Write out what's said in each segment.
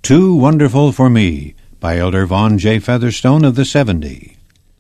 Too Wonderful for Me by Elder Vaughn J. Featherstone of the 70.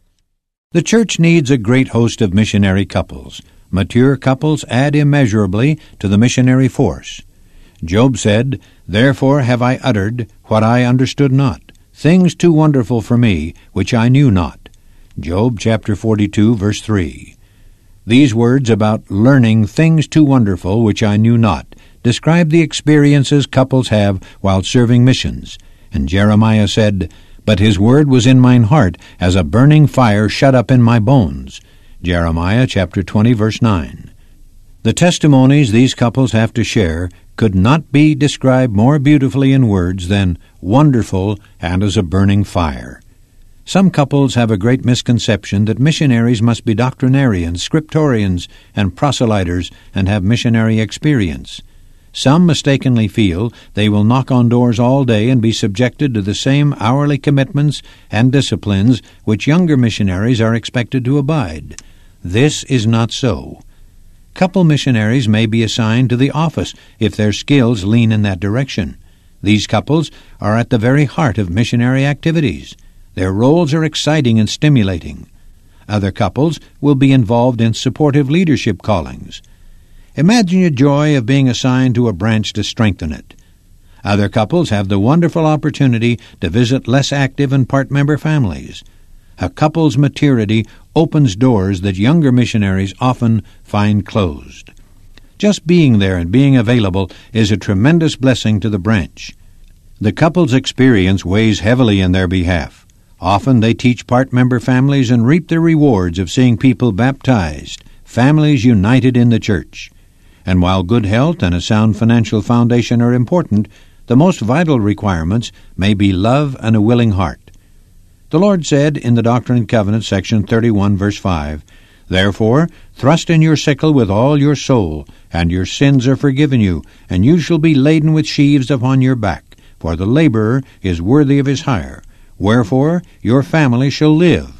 The church needs a great host of missionary couples. Mature couples add immeasurably to the missionary force. Job said, "Therefore have I uttered what I understood not, things too wonderful for me, which I knew not." Job chapter 42, verse 3. These words about learning things too wonderful which I knew not describe the experiences couples have while serving missions. And Jeremiah said, "But his word was in mine heart, as a burning fire shut up in my bones." Jeremiah chapter 20, verse 9. The testimonies these couples have to share could not be described more beautifully in words than wonderful and as a burning fire. Some couples have a great misconception that missionaries must be doctrinarians, scriptorians, and proselyters and have missionary experience. Some mistakenly feel they will knock on doors all day and be subjected to the same hourly commitments and disciplines which younger missionaries are expected to abide. This is not so. Couple missionaries may be assigned to the office if their skills lean in that direction. These couples are at the very heart of missionary activities. Their roles are exciting and stimulating. Other couples will be involved in supportive leadership callings. Imagine your joy of being assigned to a branch to strengthen it. Other couples have the wonderful opportunity to visit less active and part-member families. A couple's maturity opens doors that younger missionaries often find closed. Just being there and being available is a tremendous blessing to the branch. The couple's experience weighs heavily in their behalf. Often they teach part-member families and reap the rewards of seeing people baptized, families united in the church. And while good health and a sound financial foundation are important, the most vital requirements may be love and a willing heart. The Lord said in the Doctrine and Covenants, section 31, verse 5, "Therefore thrust in your sickle with all your soul, and your sins are forgiven you, and you shall be laden with sheaves upon your back, for the laborer is worthy of his hire. Wherefore your family shall live."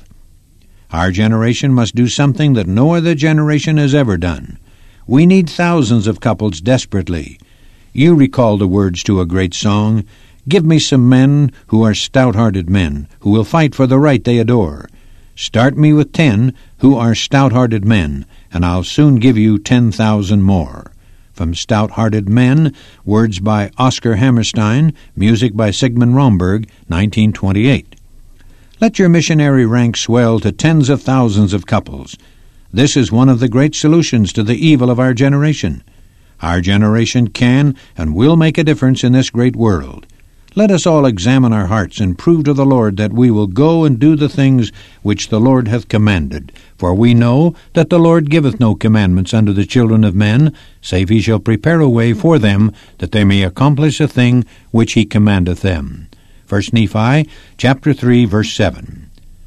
Our generation must do something that no other generation has ever done. We need thousands of couples desperately. You recall the words to a great song, "Give me some men who are stout-hearted men, who will fight for the right they adore. Start me with 10 who are stout-hearted men, and I'll soon give you 10,000 more." From Stout-Hearted Men, words by Oscar Hammerstein, music by Sigmund Romberg, 1928. Let your missionary rank swell to tens of thousands of couples. This is one of the great solutions to the evil of our generation. Our generation can and will make a difference in this great world. Let us all examine our hearts and prove to the Lord that we will go and do the things which the Lord hath commanded. For we know that the Lord giveth no commandments unto the children of men, save he shall prepare a way for them, that they may accomplish a thing which he commandeth them. 1 Nephi chapter 3, verse 7.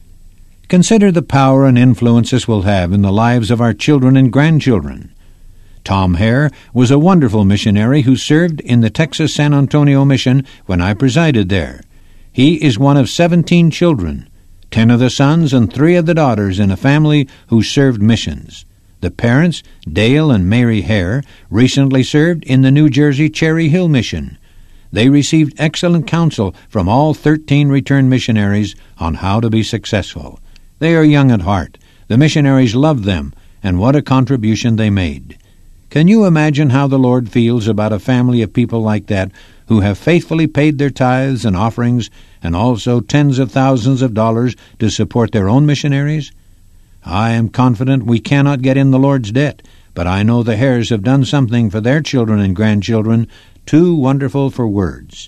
Consider the power and influence this will have in the lives of our children and grandchildren. Tom Hare was a wonderful missionary who served in the Texas San Antonio Mission when I presided there. He is one of 17 children, 10 of the sons and 3 of the daughters in a family who served missions. The parents, Dale and Mary Hare, recently served in the New Jersey Cherry Hill Mission. They received excellent counsel from all 13 returned missionaries on how to be successful. They are young at heart. The missionaries loved them, and what a contribution they made. Can you imagine how the Lord feels about a family of people like that who have faithfully paid their tithes and offerings and also tens of thousands of dollars to support their own missionaries? I am confident we cannot get in the Lord's debt, but I know the Hares have done something for their children and grandchildren too wonderful for words.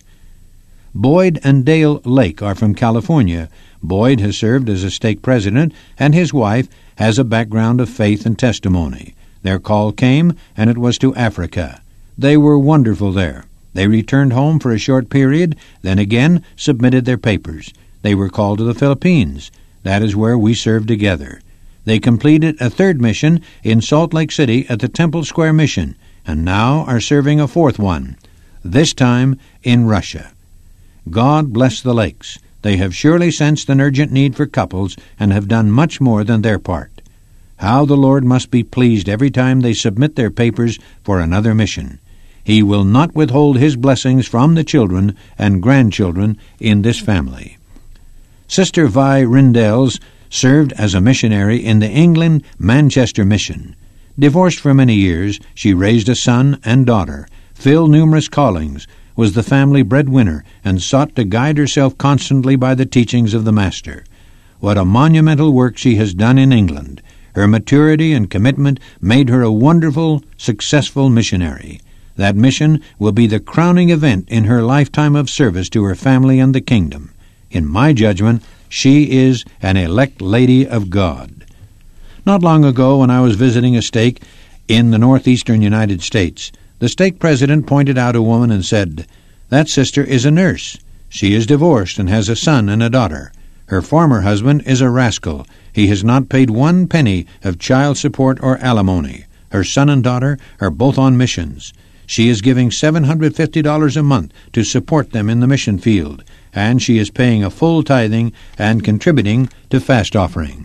Boyd and Dale Lake are from California. Boyd has served as a stake president, and his wife has a background of faith and testimony. Their call came, and it was to Africa. They were wonderful there. They returned home for a short period, then again submitted their papers. They were called to the Philippines. That is where we served together. They completed a 3rd mission in Salt Lake City at the Temple Square Mission, and now are serving a 4th one, this time in Russia. God bless the Lakes. They have surely sensed an urgent need for couples and have done much more than their part. How the Lord must be pleased every time they submit their papers for another mission. He will not withhold His blessings from the children and grandchildren in this family. Sister Vi Rindels served as a missionary in the England Manchester Mission. Divorced for many years, she raised a son and daughter, filled numerous callings, was the family breadwinner, and sought to guide herself constantly by the teachings of the Master. What a monumental work she has done in England! Her maturity and commitment made her a wonderful, successful missionary. That mission will be the crowning event in her lifetime of service to her family and the kingdom. In my judgment, she is an elect lady of God. Not long ago, when I was visiting a stake in the northeastern United States, the stake president pointed out a woman and said, "That sister is a nurse. She is divorced and has a son and a daughter. Her former husband is a rascal. He has not paid 1 penny of child support or alimony. Her son and daughter are both on missions. She is giving $750 a month to support them in the mission field, and she is paying a full tithing and contributing to fast offering."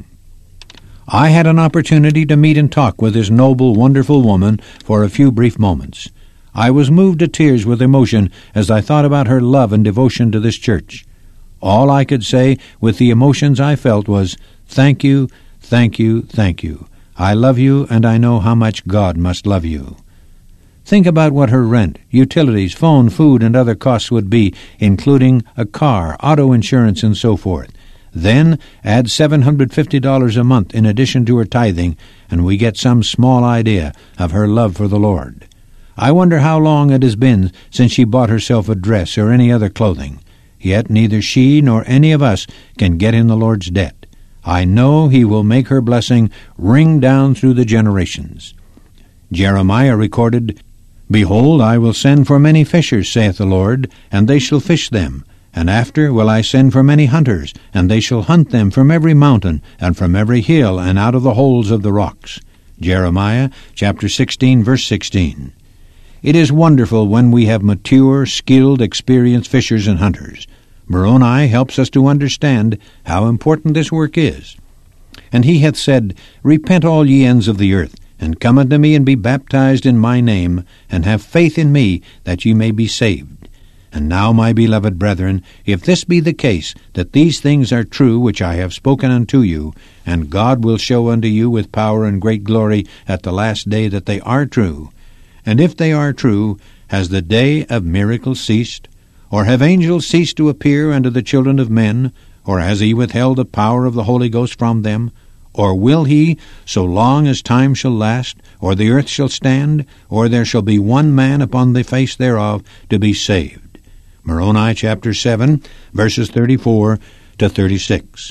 I had an opportunity to meet and talk with this noble, wonderful woman for a few brief moments. I was moved to tears with emotion as I thought about her love and devotion to this church. All I could say with the emotions I felt was, "Thank you, thank you, thank you. I love you, and I know how much God must love you." Think about what her rent, utilities, phone, food, and other costs would be, including a car, auto insurance, and so forth. Then add $750 a month in addition to her tithing, and we get some small idea of her love for the Lord. I wonder how long it has been since she bought herself a dress or any other clothing. Yet neither she nor any of us can get in the Lord's debt. I know He will make her blessing ring down through the generations. Jeremiah recorded, "Behold, I will send for many fishers, saith the Lord, and they shall fish them. And after will I send for many hunters, and they shall hunt them from every mountain, and from every hill, and out of the holes of the rocks." Jeremiah chapter 16, verse 16. It is wonderful when we have mature, skilled, experienced fishers and hunters. Moroni helps us to understand how important this work is. "And he hath said, Repent all ye ends of the earth, and come unto me, and be baptized in my name, and have faith in me, that ye may be saved. And now, my beloved brethren, if this be the case, that these things are true which I have spoken unto you, and God will show unto you with power and great glory at the last day that they are true. And if they are true, has the day of miracles ceased? Or have angels ceased to appear unto the children of men? Or has He withheld the power of the Holy Ghost from them? Or will He, so long as time shall last, or the earth shall stand, or there shall be one man upon the face thereof to be saved?" Moroni chapter 7, verses 34 to 36.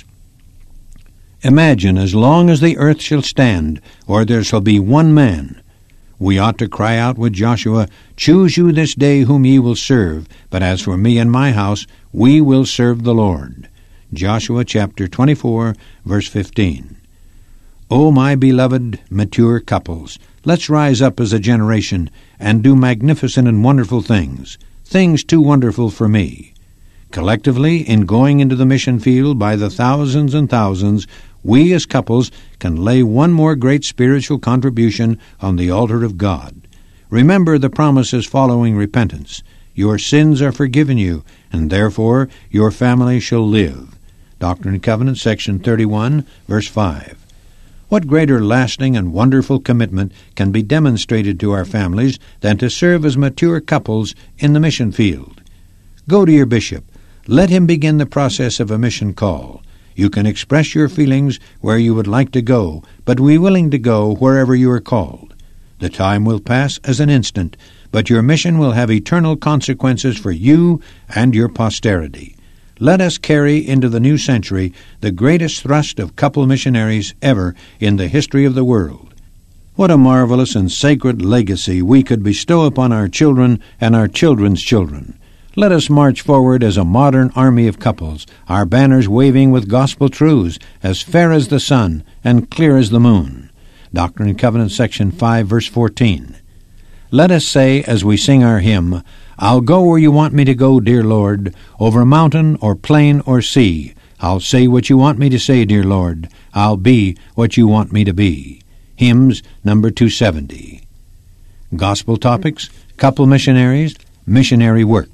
Imagine, as long as the earth shall stand, or there shall be one man. We ought to cry out with Joshua, "Choose you this day whom ye will serve, but as for me and my house, we will serve the Lord." Joshua chapter 24, verse 15. Oh, my beloved mature couples, let's rise up as a generation and do magnificent and wonderful things too wonderful for me. Collectively, in going into the mission field by the thousands and thousands, we as couples can lay one more great spiritual contribution on the altar of God. Remember the promises following repentance. Your sins are forgiven you, and therefore your family shall live. Doctrine and Covenants, section 31, verse 5. What greater lasting and wonderful commitment can be demonstrated to our families than to serve as mature couples in the mission field? Go to your bishop. Let him begin the process of a mission call. You can express your feelings where you would like to go, but be willing to go wherever you are called. The time will pass as an instant, but your mission will have eternal consequences for you and your posterity. Let us carry into the new century the greatest thrust of couple missionaries ever in the history of the world. What a marvelous and sacred legacy we could bestow upon our children and our children's children. Let us march forward as a modern army of couples, our banners waving with gospel truths as fair as the sun and clear as the moon. Doctrine and Covenants, section 5, verse 14. Let us say as we sing our hymn, "I'll go where you want me to go, dear Lord, over mountain or plain or sea. I'll say what you want me to say, dear Lord. I'll be what you want me to be." Hymns number 270. Gospel topics: Couple missionaries, missionary work.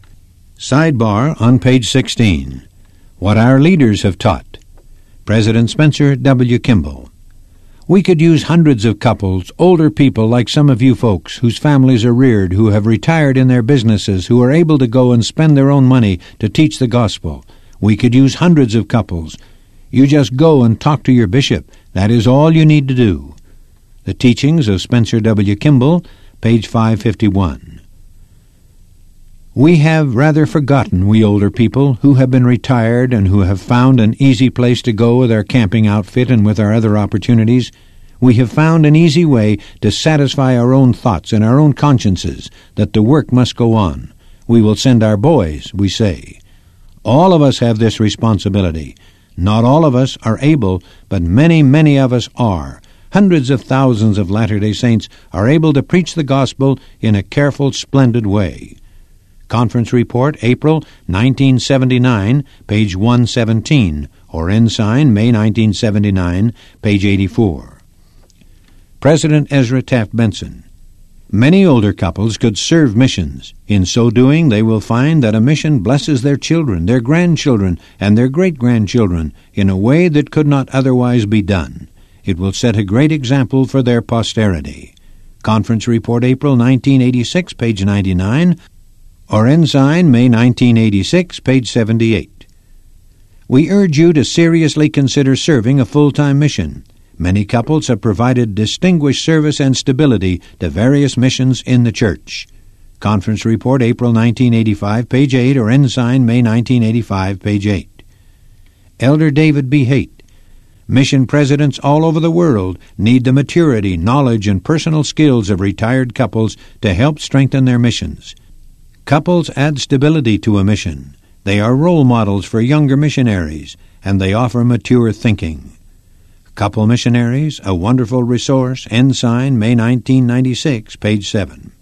Sidebar on page 16. What our leaders have taught. President Spencer W. Kimball. We could use hundreds of couples, older people like some of you folks, whose families are reared, who have retired in their businesses, who are able to go and spend their own money to teach the gospel. We could use hundreds of couples. You just go and talk to your bishop. That is all you need to do. The Teachings of Spencer W. Kimball, page 551. We have rather forgotten, we older people, who have been retired and who have found an easy place to go with our camping outfit and with our other opportunities. We have found an easy way to satisfy our own thoughts and our own consciences that the work must go on. We will send our boys, we say. All of us have this responsibility. Not all of us are able, but many, many of us are. Hundreds of thousands of Latter-day Saints are able to preach the gospel in a careful, splendid way. Conference Report, April 1979, page 117, or Ensign, May 1979, page 84. President Ezra Taft Benson. Many older couples could serve missions. In so doing, they will find that a mission blesses their children, their grandchildren, and their great-grandchildren in a way that could not otherwise be done. It will set a great example for their posterity. Conference Report, April 1986, page 99, or Ensign, May 1986, page 78. We urge you to seriously consider serving a full-time mission. Many couples have provided distinguished service and stability to various missions in the church. Conference Report, April 1985, page 8, or Ensign, May 1985, page 8. Elder David B. Haight. Mission presidents all over the world need the maturity, knowledge, and personal skills of retired couples to help strengthen their missions. Couples add stability to a mission. They are role models for younger missionaries, and they offer mature thinking. Couple Missionaries, a Wonderful Resource, Ensign, May 1996, page 7.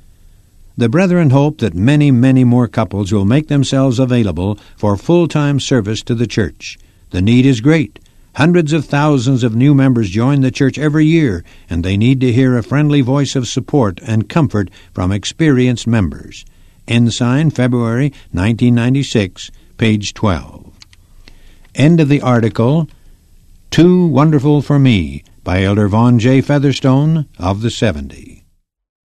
The brethren hope that many, many more couples will make themselves available for full-time service to the church. The need is great. Hundreds of thousands of new members join the church every year, and they need to hear a friendly voice of support and comfort from experienced members. Ensign, February 1996, page 12. End of the article, Too Wonderful for Me, by Elder Vaughn J. Featherstone of the 70.